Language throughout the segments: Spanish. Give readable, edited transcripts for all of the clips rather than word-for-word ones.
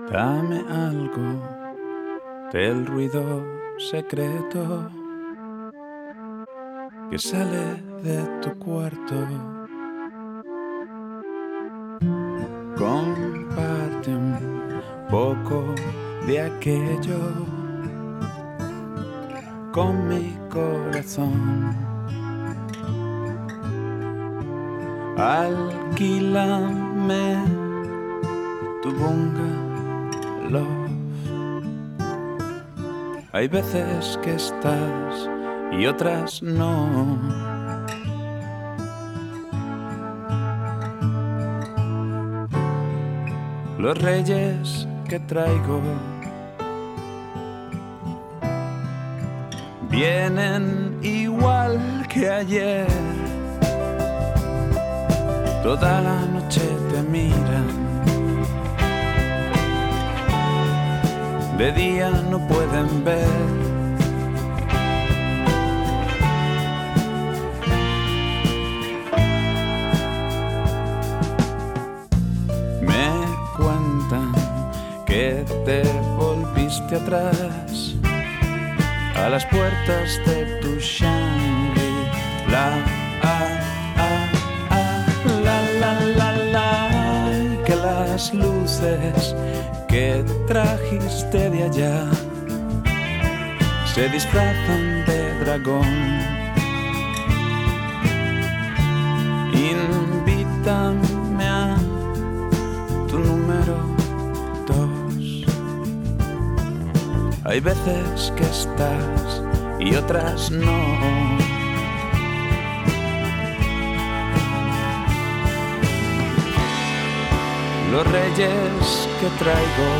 Dame algo del ruido secreto que sale de tu cuarto. Comparte un poco de aquello con mi corazón. Alquílame tu bungalow. Hay veces que estás y otras no. Los reyes que traigo vienen igual que ayer. Toda la noche te miran, de día no pueden ver. Me cuentan que te volviste atrás a las puertas de tu Shangri-La. Que las luces que trajiste de allá se disfrazan de dragón. Invítame a tu número 2. Hay veces que estás y otras no. Los reyes que traigo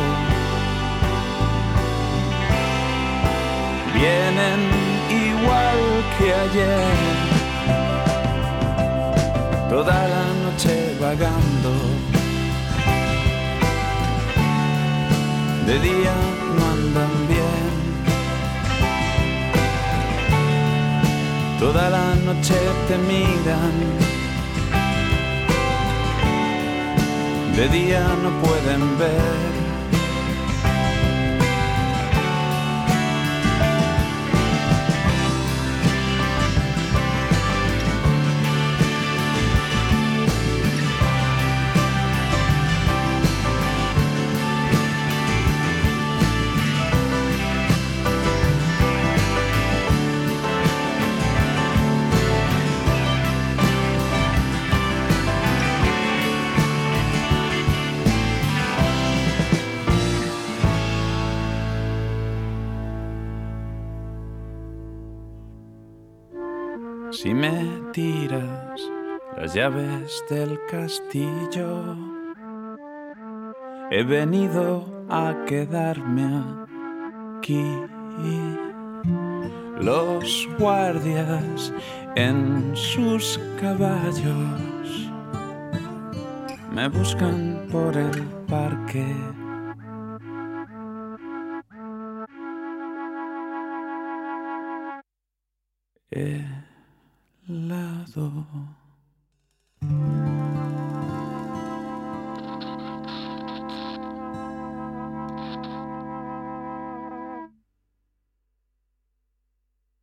vienen igual que ayer. Toda la noche vagando, de día no andan bien. Toda la noche te miran, de día no pueden ver. Si me tiras las llaves del castillo, he venido a quedarme aquí. Los guardias en sus caballos me buscan por el parque. Helado.